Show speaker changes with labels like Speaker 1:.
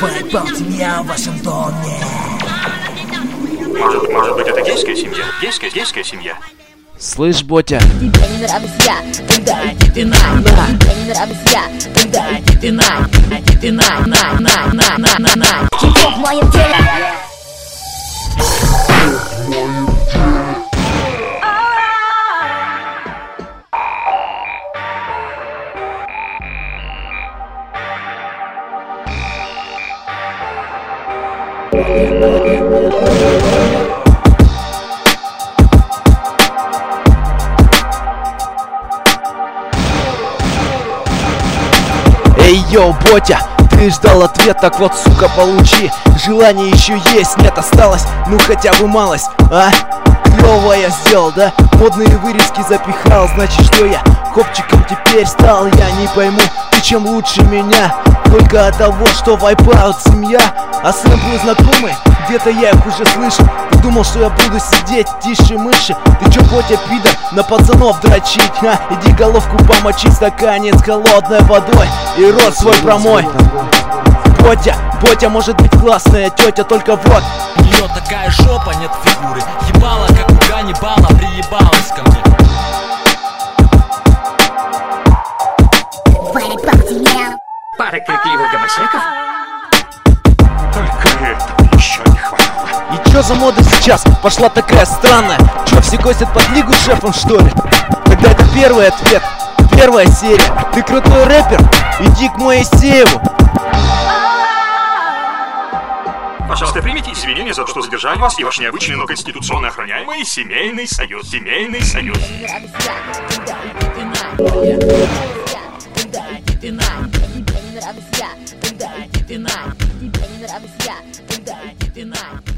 Speaker 1: Поебал семья в вашем доме.
Speaker 2: Может быть, это гейская семья? Гейская семья.
Speaker 3: Слышь, Ботя?
Speaker 4: Тебе не нравлюсь я, тогда иди ты на. Тебе не нравлюсь я, тогда иди ты на. Иди ты на. Хип-хоп в моем теле.
Speaker 3: Эй, йоу, Ботя, ты ждал ответ, так вот, сука, получи. Желание еще есть, нет, осталось, ну хотя бы малость, а? Клёво я сделал, да? Модные вырезки запихал, значит, что я копчиком теперь стал? Я не пойму, ты чем лучше меня? Только от того, что вайпаут семья. А сэмплы знакомые, где-то я их уже слышал. Ты думал, что я буду сидеть тише мыши? Ты чё, Ботя, пидор, на пацанов дрочить? Иди головку помочи в стакане с холодной водой и рот свой промой. Ботя может быть классная тетя, только вот
Speaker 5: у нее такая жопа, нет фигуры. Ебала, как у Ганнибала, приебалась ко мне.
Speaker 2: Пара крикливых гомосеков? Только этого еще не хватало.
Speaker 3: И чё за мода сейчас пошла такая странная? Чё, все косят под лигу с шефом, что ли? Тогда это первый ответ, первая серия. Ты крутой рэпер? Иди к Моисееву.
Speaker 2: Пожалуйста, примите извинения за то, что задержали вас и ваш необычный, но конституционно охраняемый семейный союз. Семейный союз.
Speaker 4: Тебе не нравлюсь я, тогда иди ты на. Тебе не нравлюсь я, тогда иди ты на.